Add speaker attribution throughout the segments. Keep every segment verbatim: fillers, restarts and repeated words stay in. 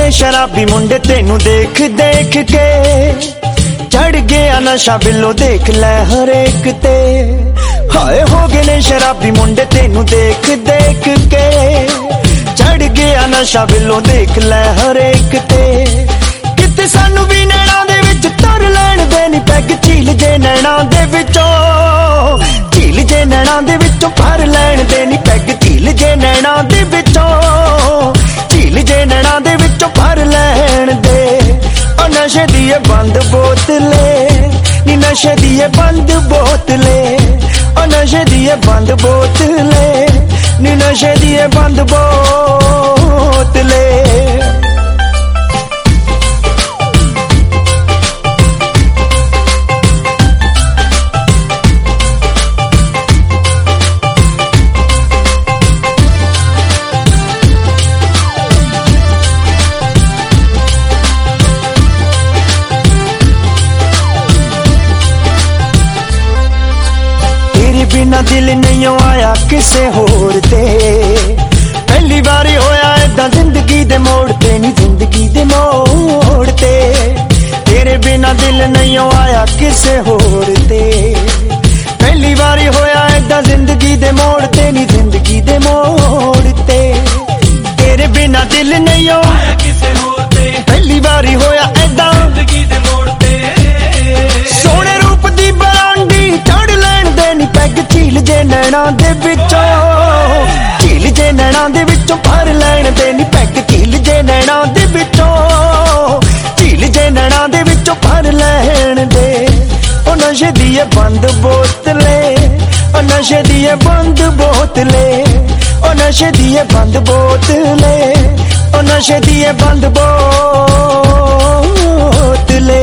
Speaker 1: ने शराबी मुंडे तेनू देख देख के, चढ़ गया नशा बिलो देख लै हरेक ते। हाय हो गए ने शराबी मुंडे तेनू देख देख के, चढ़ गया नशा बिलो देख लै हरेक ते। किते सानू भी नैना दे विच तर लैण दे नी पैग, झील जे नैना दे विचों, झील जे नैना दे विचों भर लैण दे नी पैग, झील जे नैना दे विचों, झील जे नैना दे विचों भर लैण दे। ओ नशे दी बंद बोतले नी, नशे दी बंद बोतले, ओ नशे दी बंद बोतले नी, नशे दी बंद बोतले। बिना दिल नहीं आया किसे होर ते, पहली बारी होया ऐदा जिंदगी दे मोड़ ते नी, जिंदगी दे मोड़ ते। तेरे बिना दिल नहीं आया किसे होर ते, पहली बारी होया ऐदा जिंदगी दे मोड़ ते नी, जिंदगी दे मोड़ ते। तेरे बिना दिल नहीं आया किसे होर ते, पहली बारी होया ऐदा जिंदगी दे मोड़ ते। सोने रूप दी बरांडी चढ़ लैण दे नी पैग, झील जे नैना दे विचों, झील जे नैना दे विचों भर लैण दे नी पैग, झील जे नैना दे विचों, झील जे नैना दे विचों भर लैण दे। ओ नशे दी बंद बोतले, ओ नशे दी बंद बोतले, ओ नशे दी बंद बोतले, ओ नशे दी बंद बोतले।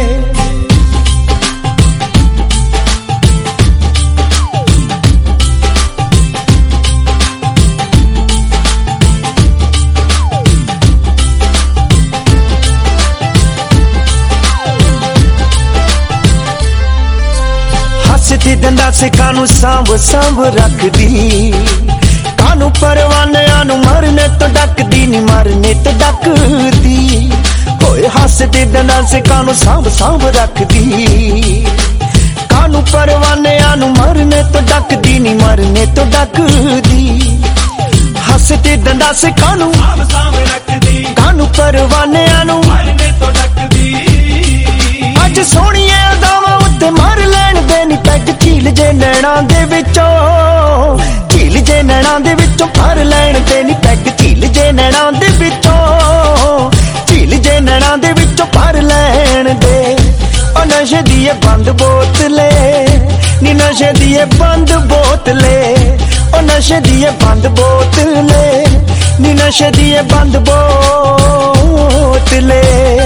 Speaker 1: हसदी दंदा से कानू सांभ सांभ रख दी, कानू परवाने आनू मरने तो डक दी नी, मरने तो डक दी। होए हसदी दंदा से कानू सांभ सांभ रख दी, कानू परवाने आनू मरने तो डक दी नी, मरने तो डक दी। हसदी दंदा से कानू सांभ सांभ रख दी, कानू परवाने आनू मरने तो डक दी। अज सोहणिए अदावां उत्ते मार लैण दे नी पैग, झील जे नैना दे विचों, झील जे नैना दे विचों भर लैण दे नी पैग, झील जे नैना दे विचों, झील जे नैना दे विचों भर लैण दे। ओ नशे दी बंद बोतले नी, नशे दी बंद बोतले, ओ नशे दी बंद बोतले नी, नशे दी बंद बोतले।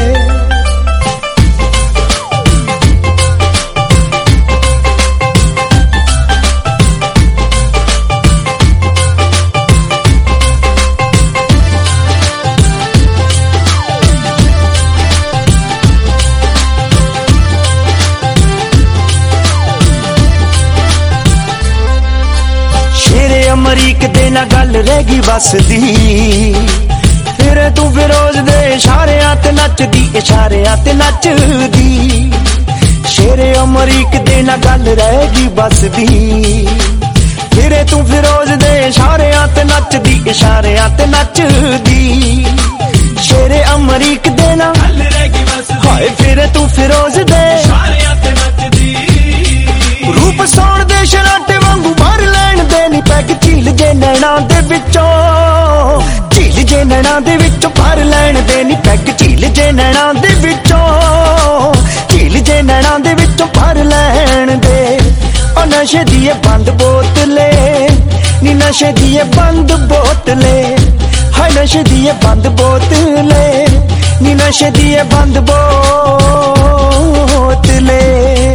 Speaker 1: अमरीक दे ना गल रह गई बस दी, फिर तू फिरोज दे इशारियां ते नचदी, इशारियां ते नचदी। शेरे अमरीक दे ना गल रह गई बस दी, फिर तू फिरोज दे इशारियां ते नचदी, इशारियां ते नचदी। शेरे अमरीक दे ना गल रह गई बस दी, हाय फिर तू फिरोज दे इशारियां ते नचदी। रूप सोण दे शराटे वांगू भर लैण दे नी पैग, झील जे नैना दे विचों, झील जे नैना दे विचों भर लैण दे नी पैग, झील जे नैना दे विचों, झील जे नैना दे विचों भर लैण दे। ओ नशे दी बंद बोतले नी, नशे दी बंद बोतले, हाय नशे दी बंद बोतले नी, नशे दी बंद बोतले।